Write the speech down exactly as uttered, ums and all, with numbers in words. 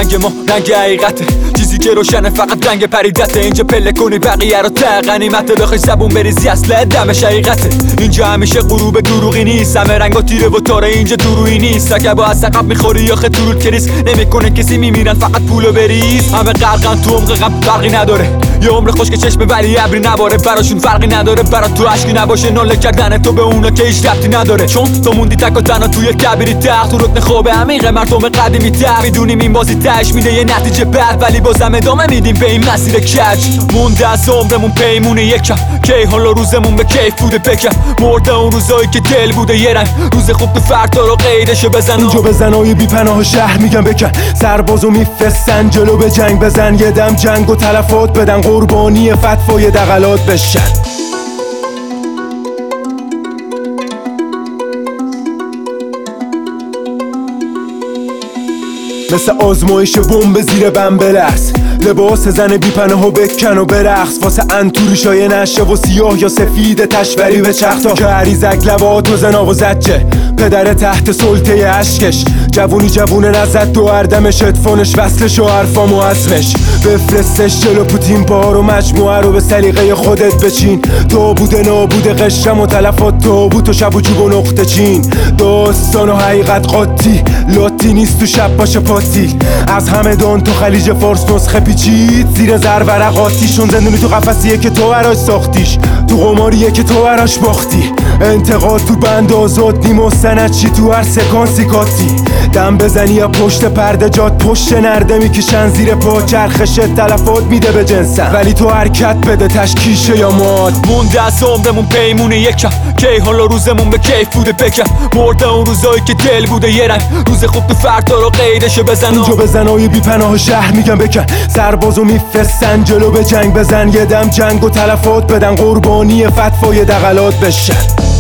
رنگ ما رنگ حقیقته، چیزی که روشنه فقط رنگ پریدته. اینجا پله کنی بقیه رو ته غنیمته، بخوای زبون بریزی اصل دمش حقیقته. اینجا همیشه غروب دروغی نیست، همه رنگا تیره و تاره، اینجا درویی نیست. اگه با از عقب میخوری یا خطورت کریس نمیکنه کسی، میمیرن فقط پولو بریز. همه غرقن تو عمق غم، فرقی نداره یه عمر خوش که چشم ولی ابری نباره، براشون فرقی نداره. برا تو عشقی نباشه ناله کردن تو به اونا که هیچ ربطی نداره، چون تو موندی تک و تنها توی کبیری تخت، تو رکن خواب عمیق مردم قدیمی تر. میدونیم این بازی تش میده یه نتیجه بد، ولی بازم ادامه میدیم به این مسیر کج. مونده از عمرمون پیمونه یکم، کی حالا روزمون به کیف بوده بکم. مرده اون روزایی که دل بوده یه رنگ، روز خوب تو فردا رو قیدشو بزن. اینجا بزنای بی پناه شهر میگم بکن، سربازو میفرستن جلو به جنگ بزن. یه دم جنگ و تلفات بدن، قربانی فتوای دغلات بشن. مثل آزمایش بمب زیر بم بلرز، لباس زن بی پناه و بکن و برقص. واسه انتوری شایه نشه و سیاه یا سفید تشوری به چختا، که عریزک لبات و زنا و زجه پدر تحت سلطه عشقش. جوونی جوونه نزد دو اردمش، ادفونش وصلش و حرفام و عزمش. بفرستش جلو پوتین بار و مجموعه رو به سلیقه خودت بچین. تو بوده نابوده قشرم و تلفات تو بود و شب و جوب و نقطه چین. داستان و حقیقت قاطی لاتی نیست تو شب باشه پاتی. از همه دان تو خلیج فارس نسخه پیچید، زیر زر ورقاتیشون. زندونی تو قفسیه که تو براش ساختیش، تو قماریه که تو براش باختی. انتقاد تو بند آزاد نیم و سند چی تو هر سکانسی کاتی. دم بزنی یا پشت پرده جات پشت نرده میکشن زیر پا، چرخش تلفات میده به جنسن، ولی تو حرکت بده تشکیشه یا ماد. مونده از عمرمون پیمونه یکم، کی حالا روزمون به کیف بوده بکم. مرده اون روزایی که دل بوده یه رنگ، روز خوب تو فردا رو قیدشو بزن. اینجا بزنای بی پناه شهر میگم بکن، سربازو میفرستن جلو به جنگ بزن. یه دم جنگ و تلفات بدن، قربانی فتوای دغلات بشن.